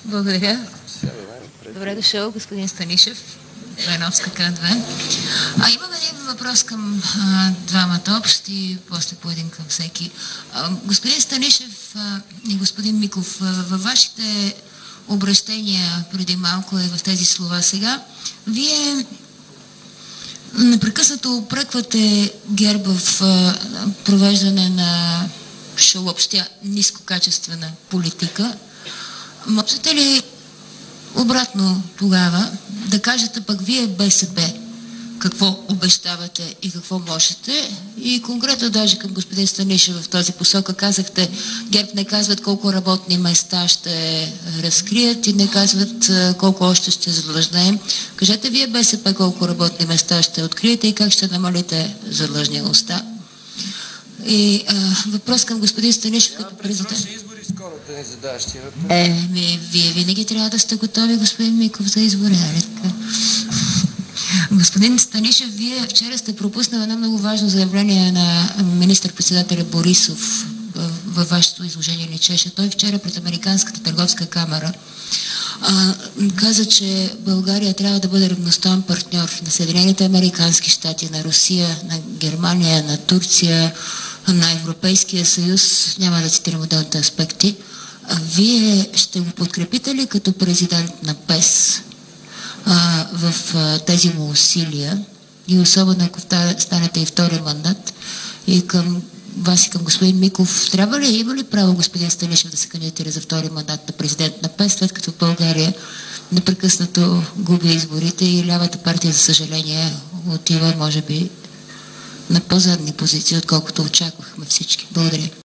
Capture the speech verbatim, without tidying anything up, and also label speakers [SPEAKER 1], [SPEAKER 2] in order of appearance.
[SPEAKER 1] Благодаря. Добре дошъл, господин Станишев. Веновска К две. А имам един въпрос към а, двамата общ и после по един към всеки. А, господин Станишев а, и господин Миков, а, във вашите обращения преди малко и в тези слова сега, вие непрекъснато упреквате ГЕРБ в а, провеждане на, ще обобщя, нискокачествена политика. Можете ли обратно тогава да кажете пък вие БСП какво обещавате и какво можете? И конкретно даже към господин Станишев в този посока казахте, ГЕРБ не казват колко работни места ще разкрият и не казват колко още ще задлъжнем. Кажете вие БСП колко работни места ще откриете и как ще намалите задлъжнялостта? И а, въпрос към господин Станишев като президент.
[SPEAKER 2] Скоро да не задаваш тия въпрос.
[SPEAKER 1] Е, ми, вие винаги трябва да сте готови, господин Миков, за избори. Господин Станишев, вие вчера сте пропуснали едно много важно заявление на министър-председателя Борисов във вашето изложение личеше. Той вчера пред Американската търговска камара а, каза, че България трябва да бъде равностоен партньор на Съединените американски щати, на Русия, на Германия, на Турция, на Европейския съюз, няма да цитирам отделните аспекти. А вие ще го подкрепите ли като президент на ПЕС а, в а, тези му усилия и особено ако станете и втори мандат? И към вас и към господин Миков, трябва ли, има ли право господин Станишев да се кандидатира за втори мандат на президент на ПЕС, след като България непрекъснато губи изборите и лявата партия, за съжаление, отива, може би, на по-задни позиции, отколкото очаквахме всички. Благодаря.